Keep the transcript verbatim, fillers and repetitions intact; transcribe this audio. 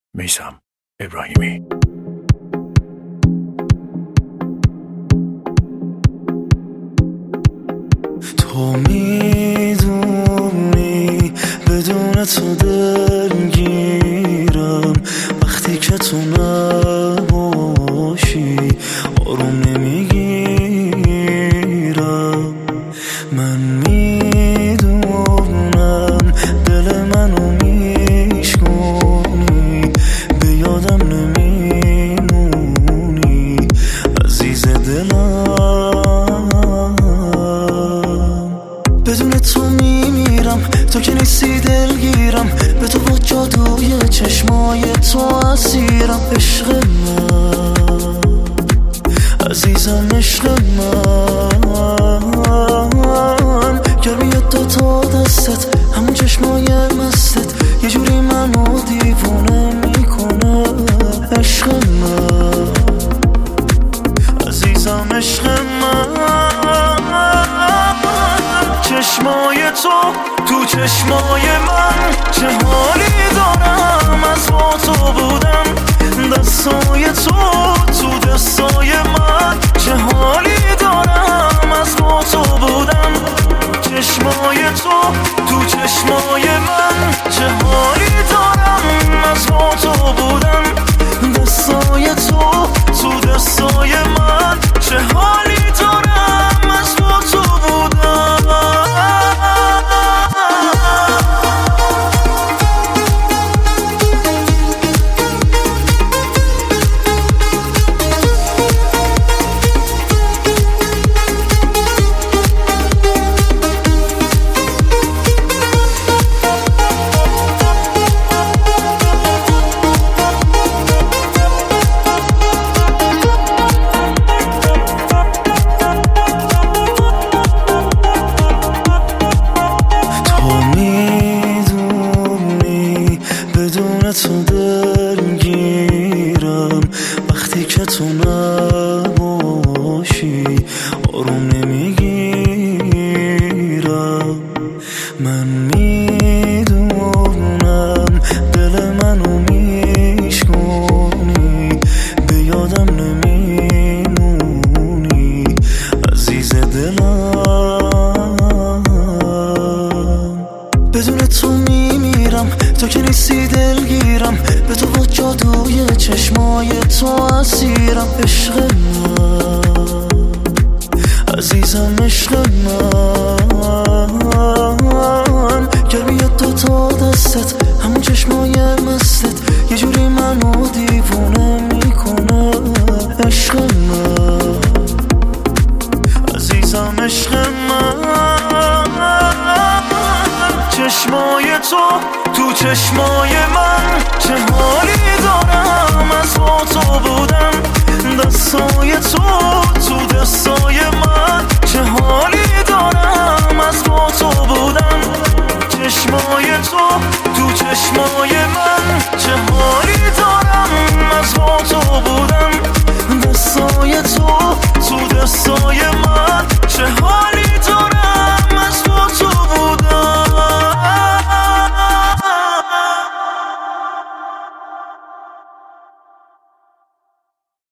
میثم ابراهیمی. تو میدونی بدون تو دلگیرم، وقتی که تو نباشی آروم نمیگیرم. من میدونم دل منو میشکنی، به یادم نمیمونی عزیز دلم. بدون تو میمیرم، تو که نیستی دلگیرم، به تو با جادوی چشمای تو اسیرم. عشق من عزیزم، عشق من گرمی دو تا دستت، همون چشمای مستت یه جوری منو دیوونه میکنه. عشق من عزیزم، عشق من. چشمای تو تو چشمای من، چه حالی دارم از با تو بودم. دستای تو تو دستای من، چه حالی دارم از با تو بودم. چشمای تو تو چشمای من، چه حالی دارم از با تو بودم. دستای تو تو دستای من، چه حالی دارم از با تو بودم. تو دلگیرم، وقتی که تو نباشی آروم نمیگیرم. من میدونم دل منو میشکنی، به یادم نمیمونی عزیز دلم. بدون تو میمیرم، تو که نیستی دلگیرم، به تو با جادوی چشمای تو اسیرم. عشق من عزیزم، عشق من گرمی دو تا دستت، همون چشمای مستت یه جوری منو دیوونه میکنه. عشق من عزیزم، عشق من. چشمای تو تو چشمای من، چه حالی دارم از با تو بودم. دستای تو تو دستای من، چه حالی دارم